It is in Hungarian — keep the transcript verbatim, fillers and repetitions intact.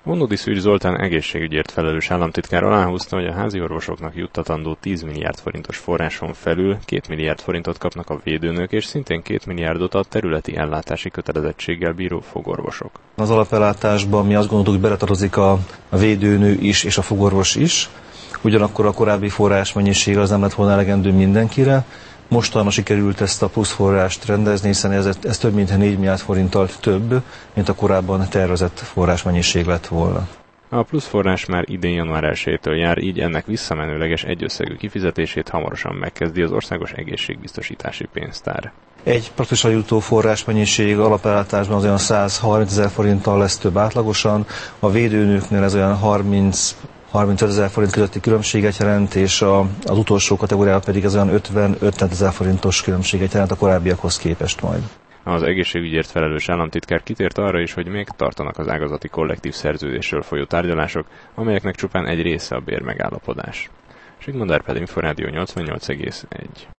Vonnódi Szűcs Zoltán egészségügyért felelős államtitkár aláhúzta, hogy a házi orvosoknak juttatandó tíz milliárd forintos forráson felül két milliárd forintot kapnak a védőnök, és szintén két milliárdot a területi ellátási kötelezettséggel bíró fogorvosok. Az alapellátásban mi azt gondoltuk, hogy beletartozik a védőnő is és a fogorvos is, ugyanakkor a korábbi forrásmennyiség az nem lett volna elegendő mindenkire. Mostanra sikerült ezt a plusz forrást rendezni, hiszen ez, ez több mint négy milliárd forinttal több, mint a korábban tervezett forrásmennyiség lett volna. A plusz forrás már idén január elsejétől jár, így ennek visszamenőleges egyösszegű kifizetését hamarosan megkezdi az Országos Egészségbiztosítási Pénztár. Egy praktikusan jutó forrásmennyiség alapellátásban az olyan százharmincezer forinttal lesz több átlagosan, a védőnőknél ez olyan harminc harmincöt ezer forint közötti különbséget jelent, és a, az utolsó kategóriában pedig az olyan ötven-ötven ezer forintos különbséget jelent a korábbiakhoz képest majd. Az egészségügyért felelős államtitkár kitért arra is, hogy még tartanak az ágazati kollektív szerződésről folyó tárgyalások, amelyeknek csupán egy része a bérmegállapodás. Sigmund Árpád, Inforádió nyolcvannyolc egész egy.